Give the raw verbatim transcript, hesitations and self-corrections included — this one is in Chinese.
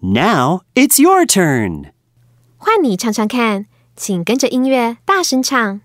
Now it's your turn. 换你唱唱看，请跟着音乐大声唱。